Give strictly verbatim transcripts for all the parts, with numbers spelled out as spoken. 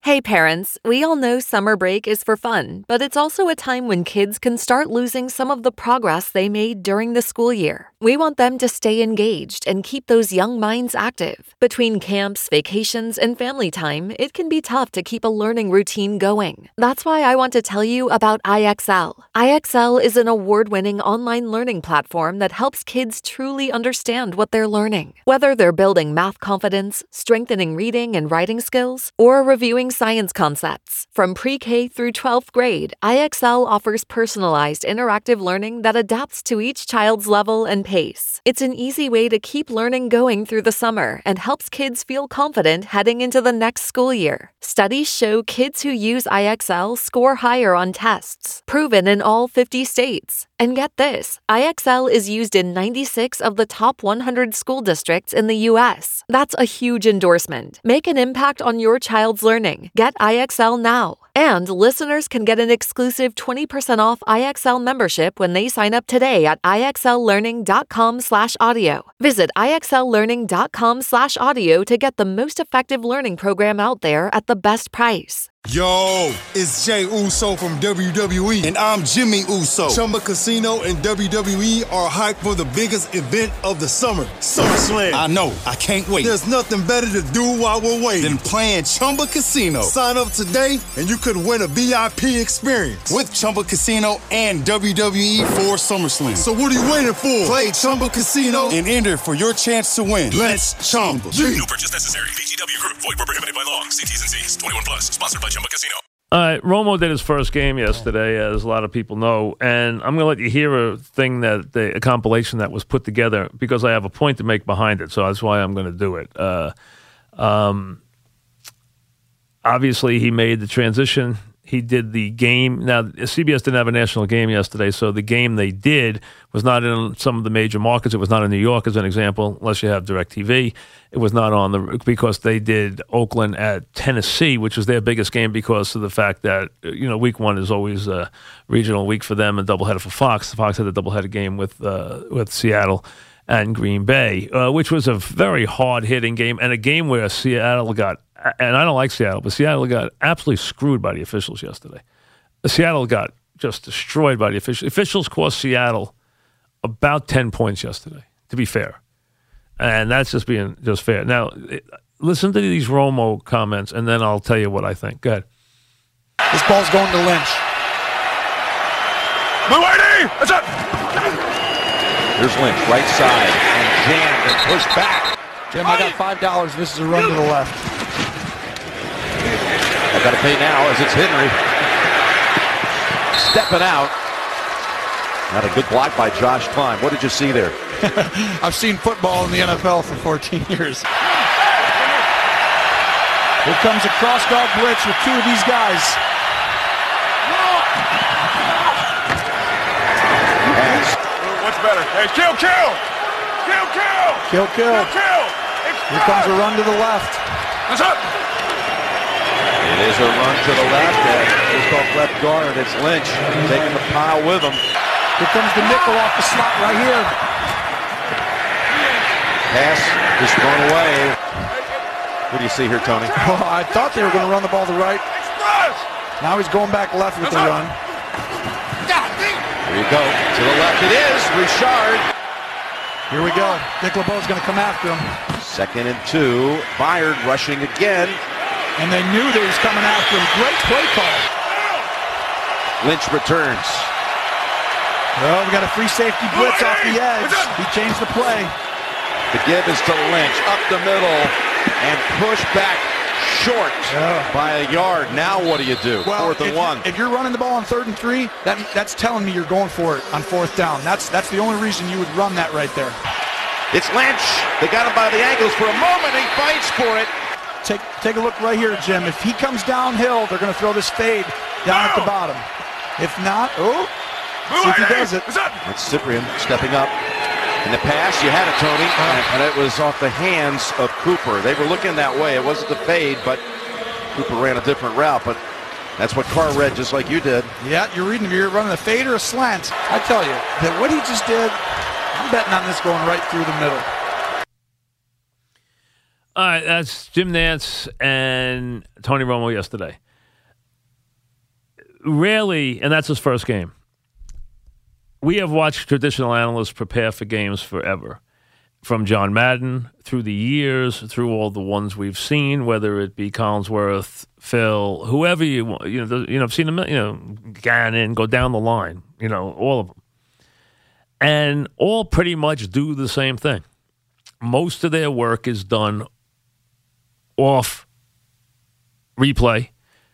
Hey parents, we all know summer break is for fun, but it's also a time when kids can start losing some of the progress they made during the school year. We want them to stay engaged and keep those young minds active. Between camps, vacations, and family time, it can be tough to keep a learning routine going. That's why I want to tell you about I X L. I X L is an award-winning online learning platform that helps kids truly understand what they're learning. Whether they're building math confidence, strengthening reading and writing skills, or reviewing science concepts. From pre-K through twelfth grade, I X L offers personalized interactive learning that adapts to each child's level and pace. It's an easy way to keep learning going through the summer and helps kids feel confident heading into the next school year. Studies show kids who use I X L score higher on tests, proven in all fifty states. And get this, I X L is used in ninety-six of the top one hundred school districts in the U S. That's a huge endorsement. Make an impact on your child's learning. Get I X L now. And listeners can get an exclusive twenty percent off I X L membership when they sign up today at IXLlearning.com slash audio. Visit IXLlearning.com slash audio to get the most effective learning program out there at the best price. Yo, it's Jay Uso from W W E, and I'm Jimmy Uso. Chumba Casino and W W E are hyped for the biggest event of the summer, SummerSlam. I know, I can't wait. There's nothing better to do while we're waiting than playing Chumba Casino. Sign up today, and you could win a V I P experience with Chumba Casino and W W E for SummerSlam. So what are you waiting for? Play Chumba Casino and enter for your chance to win. Let's Chumba. No purchase necessary. V G W Group. Void where prohibited by law. See T's and C's. twenty-one plus. Sponsored by Chumba Casino. All right, Romo did his first game yesterday, as a lot of people know, and I'm going to let you hear a thing that the, a compilation that was put together because I have a point to make behind it, so that's why I'm going to do it. Uh, um, obviously, he made the transition. He did the game. Now, C B S didn't have a national game yesterday, so the game they did was not in some of the major markets. It was not in New York, as an example, unless you have DirecTV. It was not on the because they did Oakland at Tennessee, which was their biggest game because of the fact that, you know, week one is always a regional week for them and doubleheader for Fox. Fox had a doubleheader game with uh, with Seattle and Green Bay, uh, which was a very hard-hitting game and a game where Seattle got, and I don't like Seattle, but Seattle got absolutely screwed by the officials yesterday. Seattle got just destroyed by the officials. Officials cost Seattle about ten points yesterday, to be fair. And that's just being just fair. Now, listen to these Romo comments, and then I'll tell you what I think. Go ahead. This ball's going to Lynch. Mulaney! That's it! Here's Lynch, right side, and jammed and pushed back. Jim, I got five dollars. This is a run to the left. I've got to pay now as it's Henry. Stepping out. Not a good block by Josh Klein. What did you see there? I've seen football in the N F L for fourteen years. Here comes a cross guard blitz with two of these guys. Pass. What's better? Hey, kill, kill! Kill, kill! Kill, kill. Kill, kill! Here comes a run to the left. What's up? It is a run to the left. Just off left guard. It's Lynch taking the pile with him. Here comes the nickel off the slot right here. Pass is thrown away. What do you see here, Tony? Oh, I thought they were going to run the ball to the right. Now he's going back left with the run. There you go. To the left it is. Richard. Here we go. Dick LeBeau's going to come after him. Second and two. Byard rushing again. And they knew they was coming after him. Great play call. Lynch returns. Well, we got a free safety blitz off the edge. He changed the play. The give is to Lynch. Up the middle. And push back short yeah. by a yard. Now what do you do? Well, fourth and if, one. If you're running the ball on third and three, that, that's telling me you're going for it on fourth down. That's that's the only reason you would run that right there. It's Lynch. They got him by the ankles for a moment. He fights for it. Take take a look right here, Jim. If he comes downhill, they're going to throw this fade down at the bottom. If not, oh, see if he does it. It's Cyprien stepping up. In the pass, you had it, Tony, uh, and it was off the hands of Cooper. They were looking that way. It wasn't the fade, but Cooper ran a different route. But that's what Carr read, just like you did. Yeah, you're reading. You're running a fade or a slant. I tell you that what he just did, I'm betting on this going right through the middle. All right, that's Jim Nantz and Tony Romo yesterday. Rarely, and that's his first game. We have watched traditional analysts prepare for games forever. From John Madden, through the years, through all the ones we've seen, whether it be Collinsworth, Phil, whoever you want. You know, the, you know, I've seen them, you know, Gannon, go down the line, you know, all of them. And all pretty much do the same thing. Most of their work is done off replay,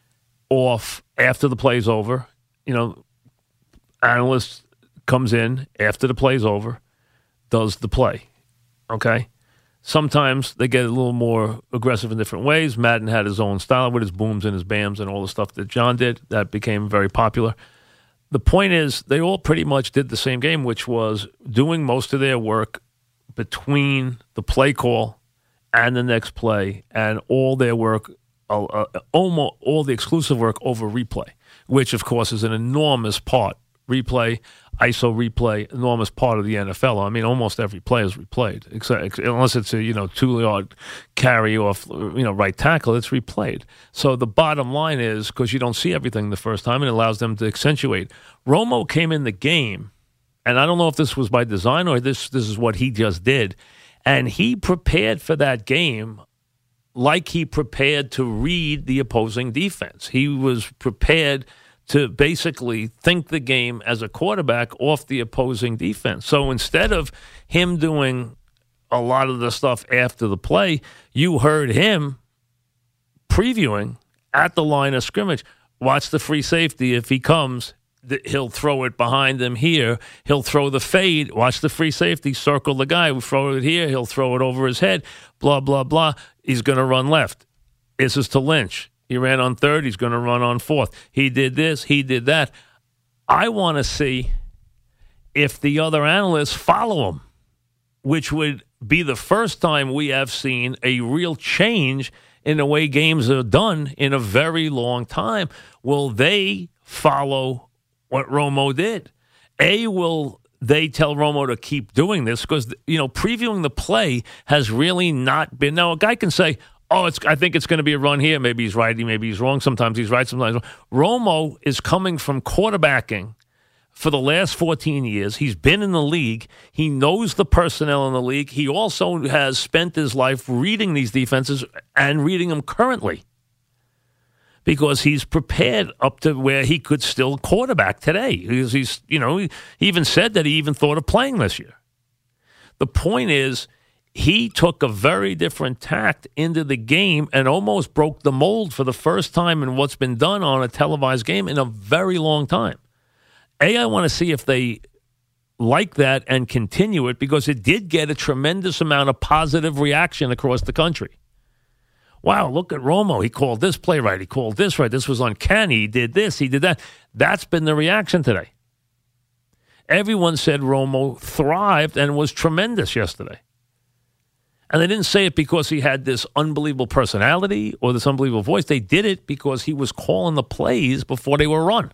off after the play's over. You know, analyst comes in after the play's over, does the play. Okay? Sometimes they get a little more aggressive in different ways. Madden had his own style with his booms and his bams and all the stuff that John did. That became very popular. The point is, they all pretty much did the same game, which was doing most of their work between the play call and the next play, and all their work, uh, uh, almost all the exclusive work over replay, which, of course, is an enormous part. Replay, I S O replay, enormous part of the N F L. I mean, almost every play is replayed, except, unless it's a you know two-yard carry off you know right tackle, it's replayed. So the bottom line is, because you don't see everything the first time, it allows them to accentuate. Romo came in the game, and I don't know if this was by design or this this is what he just did, and he prepared for that game like he prepared to read the opposing defense. He was prepared to basically think the game as a quarterback off the opposing defense. So instead of him doing a lot of the stuff after the play, you heard him previewing at the line of scrimmage. Watch the free safety. If he comes, he'll throw it behind him here. He'll throw the fade. Watch the free safety. Circle the guy. We throw it here. He'll throw it over his head. Blah, blah, blah. He's going to run left. This is to Lynch. He ran on third. He's going to run on fourth. He did this. He did that. I want to see if the other analysts follow him, which would be the first time we have seen a real change in the way games are done in a very long time. Will they follow what Romo did? A, will they tell Romo to keep doing this? Because, you know, previewing the play has really not been. Now, a guy can say, oh, it's. I think it's going to be a run here. Maybe he's right. Maybe he's wrong. Sometimes he's right. Sometimes he's wrong. Romo is coming from quarterbacking for the last fourteen years. He's been in the league. He knows the personnel in the league. He also has spent his life reading these defenses and reading them currently because he's prepared up to where he could still quarterback today. He's, he's you know, he even said that he even thought of playing this year. The point is, he took a very different tact into the game and almost broke the mold for the first time in what's been done on a televised game in a very long time. A, I want to see if they like that and continue it, because it did get a tremendous amount of positive reaction across the country. Wow, look at Romo. He called this play right. He called this right. This was uncanny. He did this. He did that. That's been the reaction today. Everyone said Romo thrived and was tremendous yesterday. And they didn't say it because he had this unbelievable personality or this unbelievable voice. They did it because he was calling the plays before they were run.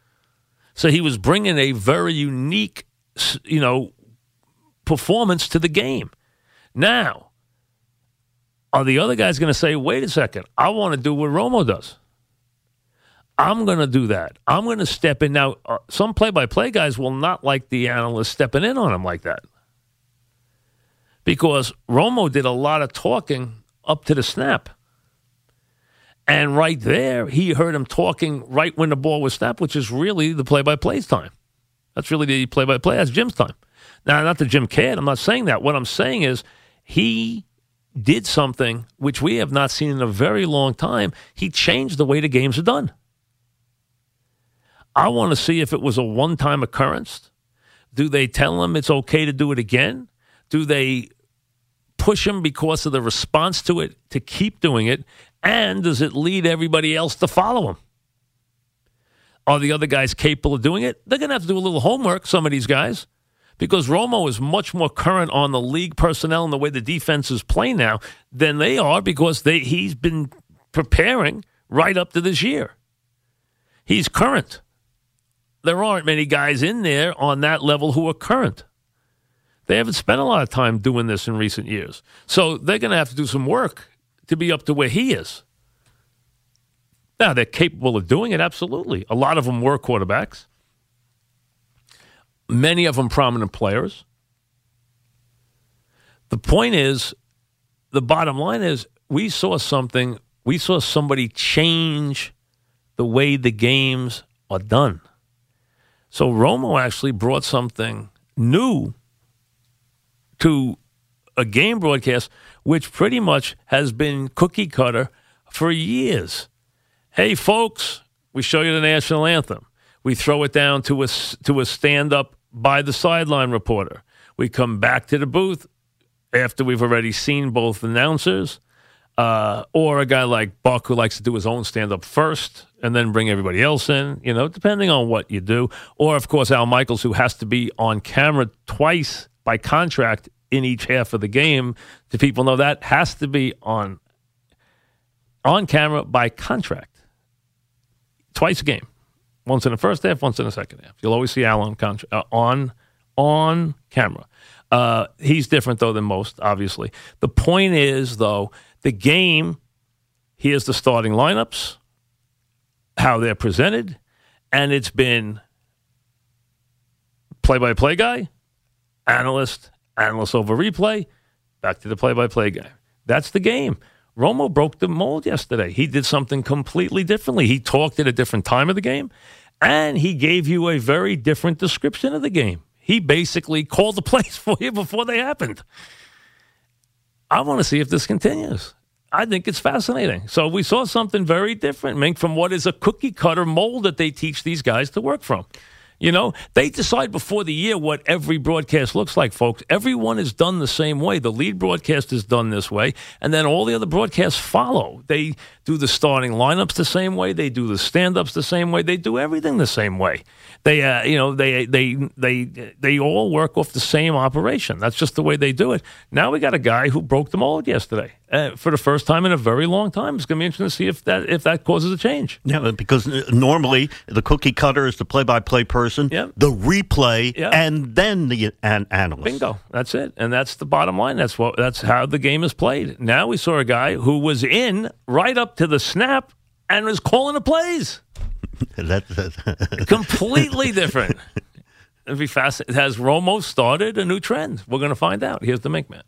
So he was bringing a very unique, you know, performance to the game. Now, are the other guys going to say, wait a second, I want to do what Romo does? I'm going to do that. I'm going to step in. Now, uh, some play-by-play guys will not like the analyst stepping in on him like that, because Romo did a lot of talking up to the snap. And right there, he heard him talking right when the ball was snapped, which is really the play-by-play's time. That's really the play-by-play. That's Jim's time. Now, not that Jim cared. I'm not saying that. What I'm saying is he did something which we have not seen in a very long time. He changed the way the games are done. I want to see if it was a one-time occurrence. Do they tell him it's okay to do it again? Do they push him because of the response to it to keep doing it? And does it lead everybody else to follow him? Are the other guys capable of doing it? They're going to have to do a little homework, some of these guys, because Romo is much more current on the league personnel and the way the defenses play now than they are, because they he's been preparing right up to this year. He's current. There aren't many guys in there on that level who are current. They haven't spent a lot of time doing this in recent years. So they're going to have to do some work to be up to where he is. Now, they're capable of doing it, absolutely. A lot of them were quarterbacks. Many of them prominent players. The point is, the bottom line is, we saw something, we saw somebody change the way the games are done. So Romo actually brought something new to a game broadcast, which pretty much has been cookie cutter for years. Hey, folks, we show you the national anthem. We throw it down to a, to a stand-up by the sideline reporter. We come back to the booth after we've already seen both announcers, uh, or a guy like Buck who likes to do his own stand-up first and then bring everybody else in, you know, depending on what you do. Or, of course, Al Michaels, who has to be on camera twice by contract in each half of the game. Do people know that? Has to be on on camera by contract. Twice a game. Once in the first half, once in the second half. You'll always see Al on, contra- uh, on, on camera. Uh, he's different, though, than most, obviously. The point is, though, the game, here's the starting lineups, how they're presented, and it's been play-by-play guy, analyst, analyst over replay, back to the play-by-play guy. That's the game. Romo broke the mold yesterday. He did something completely differently. He talked at a different time of the game, and he gave you a very different description of the game. He basically called the plays for you before they happened. I want to see if this continues. I think it's fascinating. So we saw something very different, Mink, from what is a cookie-cutter mold that they teach these guys to work from. You know, they decide before the year what every broadcast looks like, folks. Everyone is done the same way. The lead broadcast is done this way, and then all the other broadcasts follow. They do the starting lineups the same way. They do the stand-ups the same way. They do everything the same way. They, uh, you know, they they they they all work off the same operation. That's just the way they do it. Now we got a guy who broke the mold yesterday uh, for the first time in a very long time. It's going to be interesting to see if that if that causes a change. Yeah, because normally the cookie cutter is the play-by-play person, yep. the replay, yep. and then the an- analyst. Bingo. That's it, and that's the bottom line. That's what. That's how the game is played. Now we saw a guy who was in right up to the snap and was calling the plays. that, that Completely different. It'd be fascinating. Has Romo started a new trend? We're going to find out. Here's the Mink Man.